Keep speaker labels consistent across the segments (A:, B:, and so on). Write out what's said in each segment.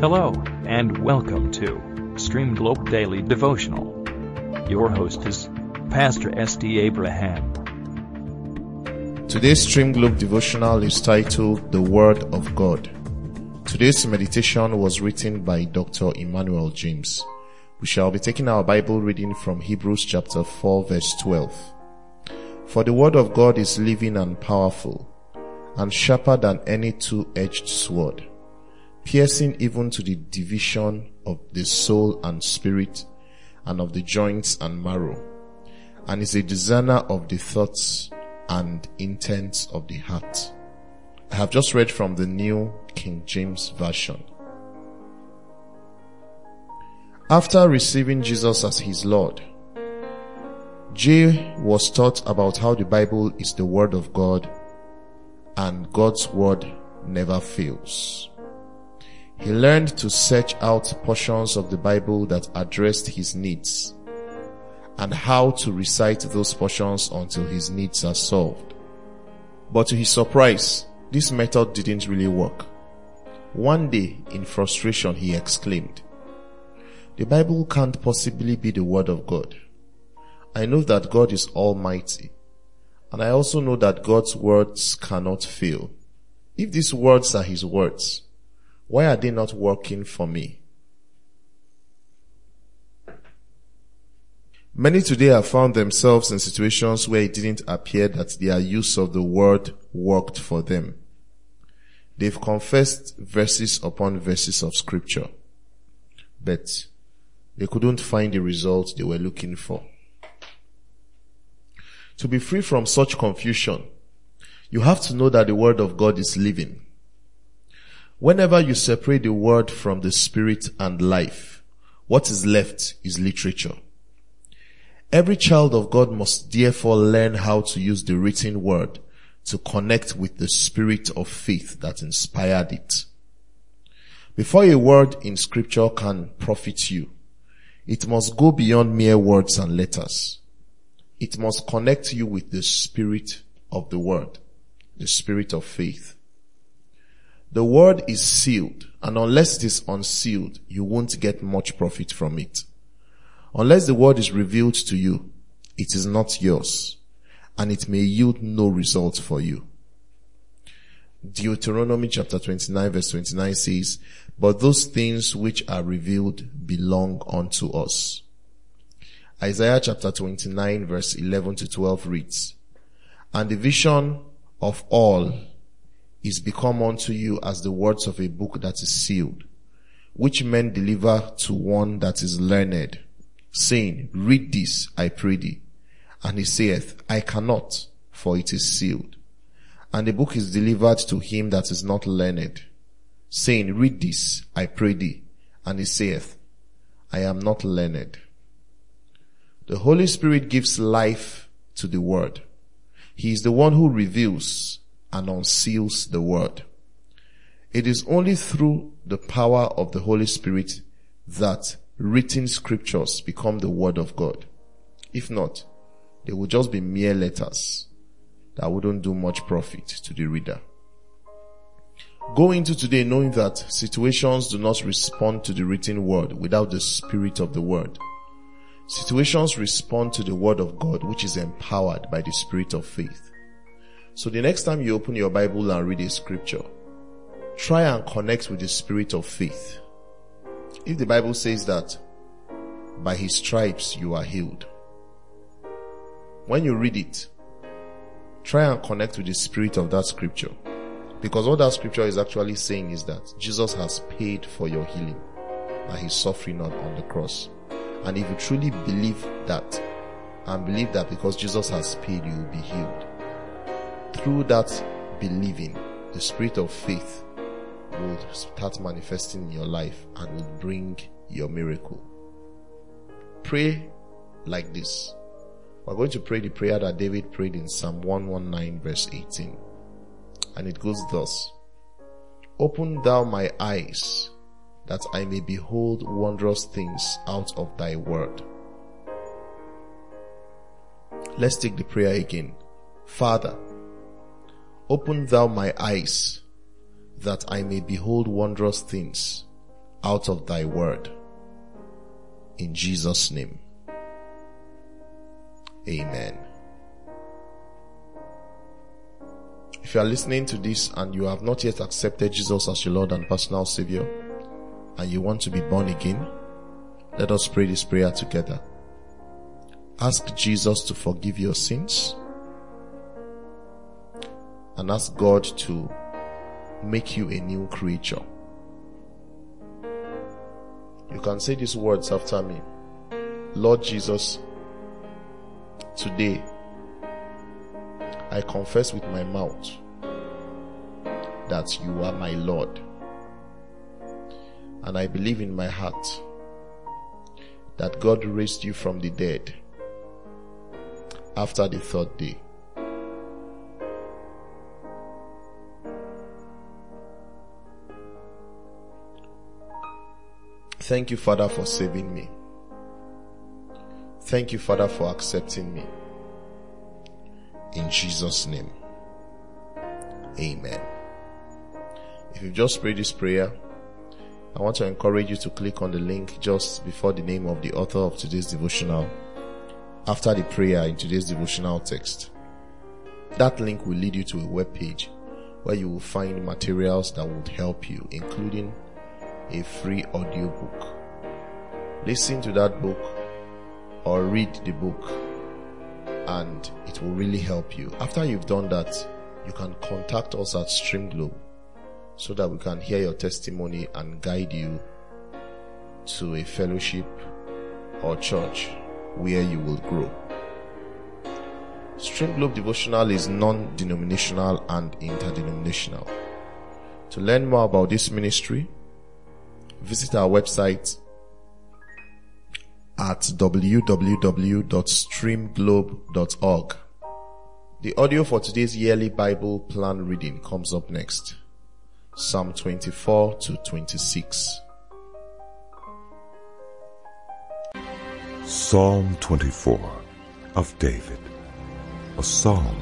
A: Hello, and welcome to Stream Globe Daily Devotional. Your host is Pastor S.D. Abraham.
B: Today's Stream Globe Devotional is titled The Word of God. Today's meditation was written by Dr. Emmanuel James. We shall be taking our Bible reading from Hebrews chapter 4 verse 12. For the Word of God is living and powerful, and sharper than any two-edged sword, piercing even to the division of the soul and spirit, and of the joints and marrow, and is a discerner of the thoughts and intents of the heart. I have just read from the New King James Version. After receiving Jesus as his Lord, Jay was taught about how the Bible is the Word of God and God's Word never fails. He learned to search out portions of the Bible that addressed his needs and how to recite those portions until his needs are solved. But to his surprise, this method didn't really work. One day, in frustration, he exclaimed, "The Bible can't possibly be the Word of God. I know that God is almighty, and I also know that God's words cannot fail. If these words are his words, why are they not working for me?" Many today have found themselves in situations where it didn't appear that their use of the word worked for them. They've confessed verses upon verses of scripture, but they couldn't find the result they were looking for. To be free from such confusion, you have to know that the Word of God is living. Whenever you separate the Word from the Spirit and life, what is left is literature. Every child of God must therefore learn how to use the written Word to connect with the spirit of faith that inspired it. Before a word in scripture can profit you, it must go beyond mere words and letters. It must connect you with the spirit of the word, the spirit of faith. The word is sealed, and unless it is unsealed, you won't get much profit from it. Unless the word is revealed to you, it is not yours, and it may yield no result for you. Deuteronomy chapter 29 verse 29 says, "But those things which are revealed belong unto us." Isaiah chapter 29 verse 11 to 12 reads, "And the vision of all is become unto you as the words of a book that is sealed, which men deliver to one that is learned, saying, Read this, I pray thee. And he saith, I cannot, for it is sealed. And the book is delivered to him that is not learned, saying, Read this, I pray thee. And he saith, I am not learned." The Holy Spirit gives life to the word. He is the one who reveals and unseals the word. It is only through the power of the Holy Spirit that written scriptures become the word of God. If not, they will just be mere letters that wouldn't do much profit to the reader. Go into today knowing that situations do not respond to the written word without the spirit of the word. Situations respond to the word of God, which is empowered by the spirit of faith. So the next time you open your Bible and read a scripture, try and connect with the spirit of faith. If the Bible says that by his stripes you are healed, when you read it, try and connect with the spirit of that scripture. Because what that scripture is actually saying is that Jesus has paid for your healing, that he's suffering on the cross. And if you truly believe that, and believe that because Jesus has paid, you will be healed, through that believing, the spirit of faith will start manifesting in your life and will bring your miracle. Pray like this. We're going to pray the prayer that David prayed in Psalm 119 verse 18. And it goes thus: "Open thou my eyes, that I may behold wondrous things out of thy word." Let's take the prayer again. Father, open thou my eyes, that I may behold wondrous things out of thy word. In Jesus' name. Amen. If you are listening to this and you have not yet accepted Jesus as your Lord and personal Savior, and you want to be born again, let us pray this prayer together. Ask Jesus to forgive your sins and ask God to make you a new creature. You can say these words after me. Lord Jesus, today I confess with my mouth that you are my Lord, and I believe in my heart that God raised you from the dead after the third day. Thank you, Father, for saving me. Thank you, Father, for accepting me. In Jesus' name. Amen. If you just prayed this prayer, I want to encourage you to click on the link just before the name of the author of today's devotional, after the prayer in today's devotional text. That link will lead you to a web page where you will find materials that would help you, including a free audio book. Listen to that book or read the book, and it will really help you. After you've done that, you can contact us at Stream Globe so that we can hear your testimony and guide you to a fellowship or church where you will grow. Stream Globe Devotional is non-denominational and interdenominational. To learn more about this ministry, visit our website at www.streamglobe.org. The audio for today's yearly Bible plan reading comes up next. Psalm 24 to 26.
C: Psalm 24 of David, a psalm.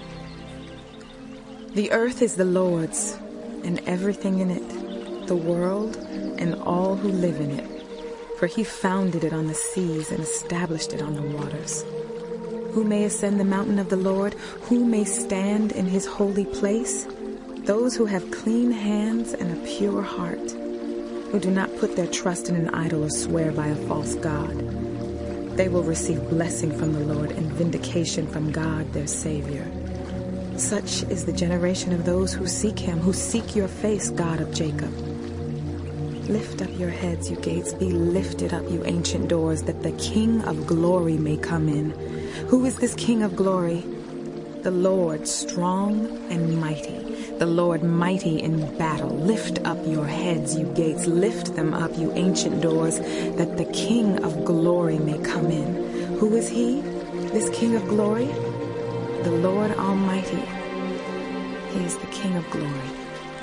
D: The earth is the Lord's, and everything in it, the world and all who live in it. For he founded it on the seas and established it on the waters. Who may ascend the mountain of the Lord? Who may stand in his holy place? Those who have clean hands and a pure heart, who do not put their trust in an idol or swear by a false god. They will receive blessing from the Lord and vindication from God their Savior. Such is the generation of those who seek him, who seek your face, God of Jacob. Lift up your heads, you gates, be lifted up, you ancient doors, that the King of glory may come in. Who is this King of glory? The Lord strong and mighty, the Lord mighty in battle. Lift up your heads, you gates, lift them up, you ancient doors, that the King of glory may come in. Who is he, this King of glory? The Lord Almighty. He is the King of glory.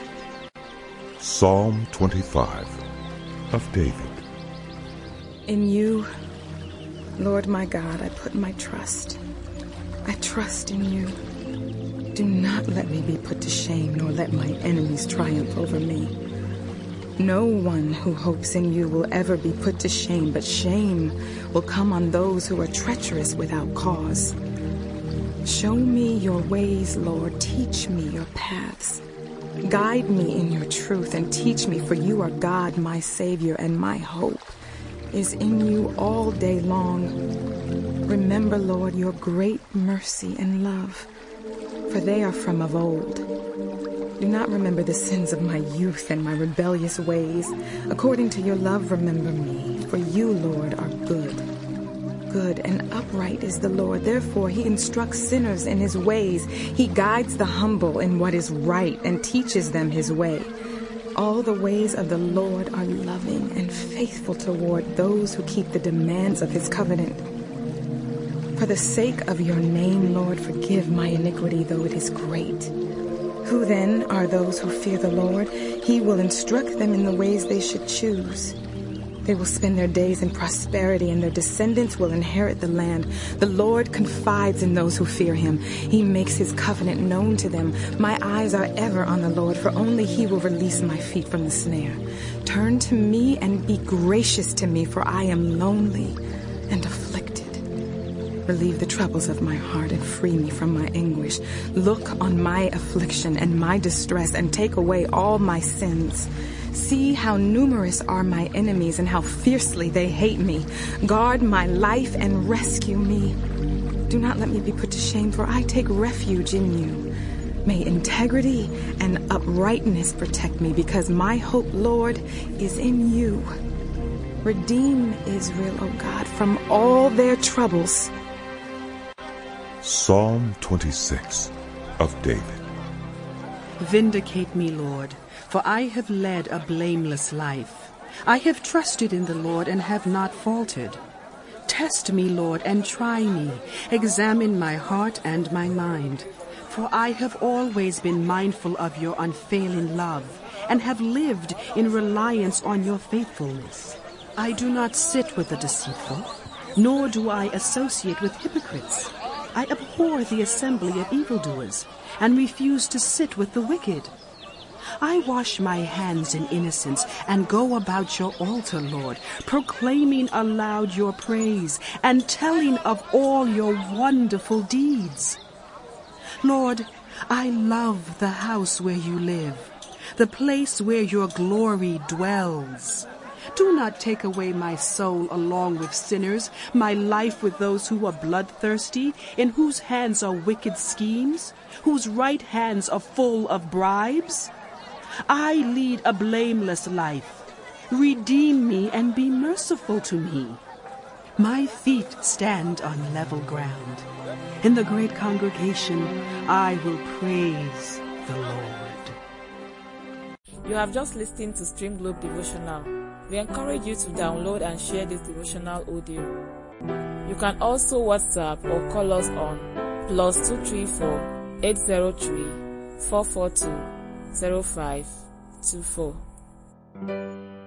C: Psalm 25 of David.
D: In you, Lord my God, I put my trust. I trust in you. Do not let me be put to shame, nor let my enemies triumph over me. No one who hopes in you will ever be put to shame, but shame will come on those who are treacherous without cause. Show me your ways, Lord. Teach me your paths. Guide me in your truth and teach me, for you are God, my Savior, and my hope is in you all day long. Remember, Lord, your great mercy and love, for they are from of old. Do not remember the sins of my youth and my rebellious ways. According to your love, remember me, for you, Lord, are good. Good and upright is the Lord. Therefore, he instructs sinners in his ways. He guides the humble in what is right and teaches them his way. All the ways of the Lord are loving and faithful toward those who keep the demands of his covenant. For the sake of your name, Lord, forgive my iniquity, though it is great. Who then are those who fear the Lord? He will instruct them in the ways they should choose. They will spend their days in prosperity, and their descendants will inherit the land. The Lord confides in those who fear him. He makes his covenant known to them. My eyes are ever on the Lord, for only he will release my feet from the snare. Turn to me and be gracious to me, for I am lonely and afflicted. Relieve the troubles of my heart and free me from my anguish. Look on my affliction and my distress, and take away all my sins. See how numerous are my enemies and how fiercely they hate me. Guard my life and rescue me. Do not let me be put to shame, for I take refuge in you. May integrity and uprightness protect me, because my hope, Lord, is in you. Redeem Israel, O God, from all their troubles.
C: Psalm 26 of David.
E: Vindicate me, Lord, for I have led a blameless life. I have trusted in the Lord and have not faltered. Test me, Lord, and try me. Examine my heart and my mind. For I have always been mindful of your unfailing love, and have lived in reliance on your faithfulness. I do not sit with the deceitful, nor do I associate with hypocrites. I abhor the assembly of evildoers, and refuse to sit with the wicked. I wash my hands in innocence and go about your altar, Lord, proclaiming aloud your praise and telling of all your wonderful deeds. Lord, I love the house where you live, the place where your glory dwells. Do not take away my soul along with sinners, my life with those who are bloodthirsty, in whose hands are wicked schemes, whose right hands are full of bribes. I lead a blameless life. Redeem me and be merciful to me. My feet stand on level ground. In the great congregation, I will praise the Lord.
F: You have just listened to Stream Globe Devotional. We encourage you to download and share this devotional audio. You can also WhatsApp or call us on +234 803 442 0524.